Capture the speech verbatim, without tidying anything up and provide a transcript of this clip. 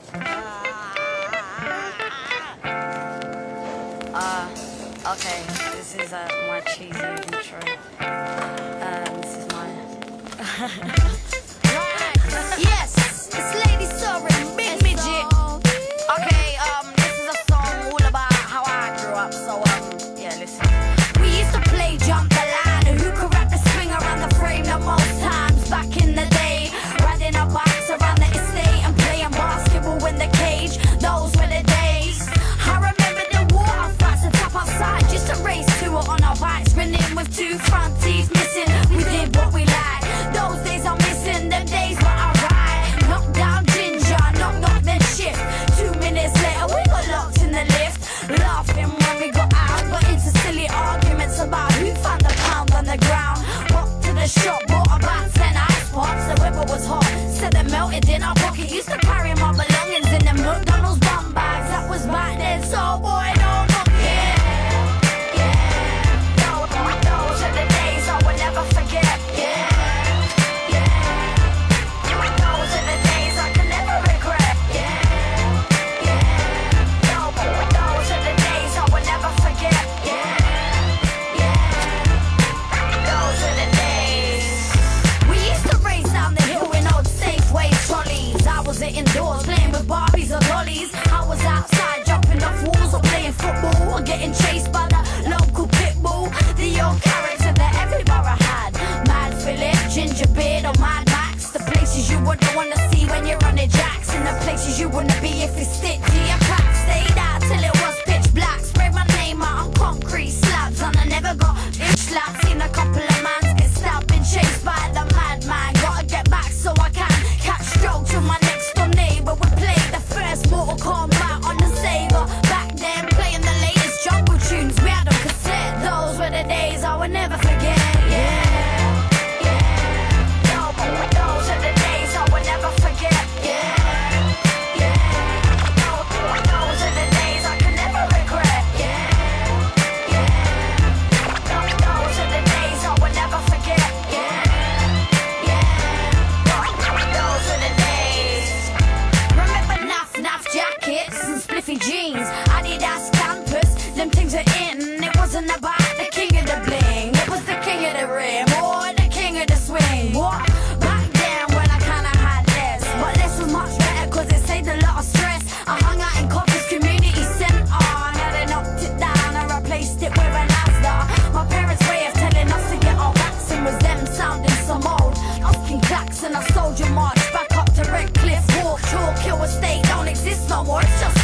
Uh, okay, this is uh, my cheesy intro. Um, this is my... Yes, it's Lady Sovereign, Big Midget. Okay, um, this is a song all about how I grew up, so um, yeah, listen. We used to play jump the line, who could wrap the string around the frame the most times back in the day. Riding our bikes around the estate and playing basketball in the cage. Those were the days. I remember the water flats and tap outside just to race to it on our bikes, running with two front teeth missing. We did what we liked. Those days I'm missing, them days were alright. Knock down ginger, knock knock then shift. Two minutes later we got locked in the lift, laughing when we got out. Got into silly arguments about who found the pound on the ground. Walked to the shop, bought about ten ice pops. The weather was hot, said they melted in our pocket. Used to carry my belongings in them McDonald's bum bags. That was back then, so boy don't look it. Yeah, those, those are the days I will never forget. Yeah. Those are the days I can never regret. Yeah, yeah. No, those are the days I will never forget. Yeah, yeah. Those are the days. We used to race down the hill in old Safeway trolleys. I was indoors playing with Barbies or dollies. I was outside jumping off walls or playing football or getting chased by the local pit bull. The old character that every borough had. Mad Philip, Ginger Beard or Mad Max. The places you wouldn't want to see when you're on the jacks, and the places you wouldn't be if you stick to your crack. Stayed out till it was pitch black. Sprayed my name out on concrete slabs and I never got itch slapped. Seen a couple of mans get stabbed and chased by the madman. Gotta get back so I can catch stroke to my next door neighbor. We played the first Mortal Kombat on the Sega. Back then playing the latest jungle tunes, we had on cassette. Those were the days I would never forget. Yeah. Those are the days I will never forget. Yeah, yeah. Those are the days I can never regret. Yeah, yeah. Those are the days I will never forget. Yeah, yeah. Those are the days. Remember naff naff jackets and spliffy jeans, Adidas campers, them things are in. It wasn't about the king of the bling, it was the king of the rim or the king of the swing. What? Back then when I kinda had less, but less was much better cause it saved a lot of stress. I hung out in Coffee's Community Centre and then I knocked it down and replaced it with an Asda. My parents' way of telling us to get our vaccine was them sounding some old Austin Klaxon. I soldier march back up to Redcliffe Walk. Chalk Hill Estate don't exist no more, it's just